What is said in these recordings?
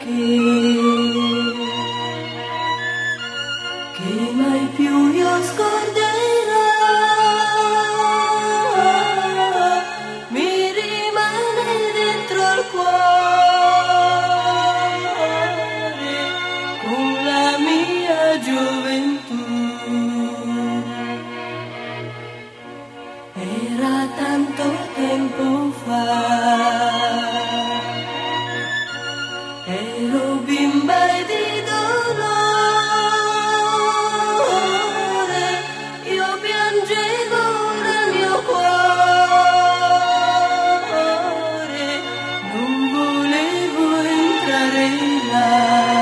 che mai più io scorderò, mi rimane dentro il cuore con la mia gioventù. Era tanto tempo fa, ero bimba di dolore, io piangevo nel mio cuore, non volevo entrare là.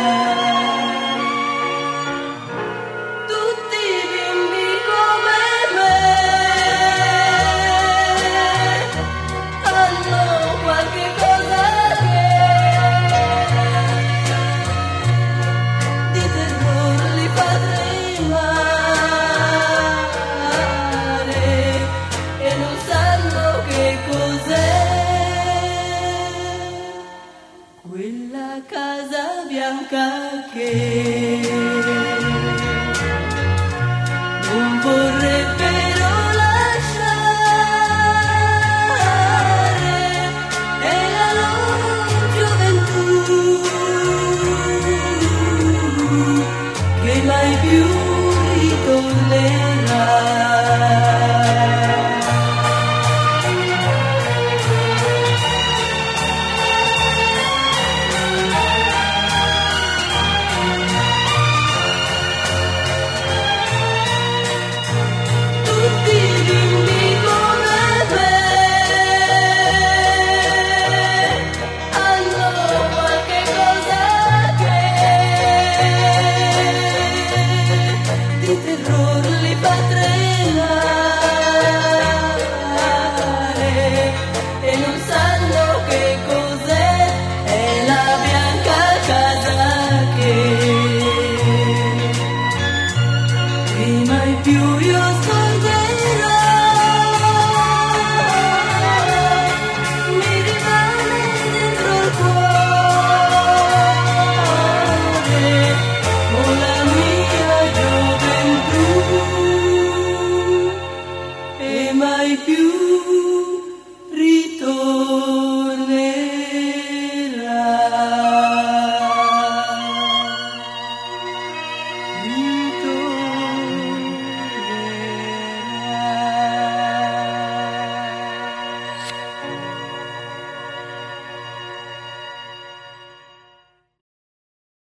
Tutti bimbi come me hanno qualche cosa di terrore li fa tremare e non sanno che cos'è quella casa bianca che non vorrebbero lasciare, è la loro gioventù che mai più ritornerà. Tutti bimbi come me hanno qualche cosa che di terrore li fa tremare e non sanno che cos'è, è la bianca casa che mai più io scorderò, mi rimane dentro il cuore con la mia gioventù e mai più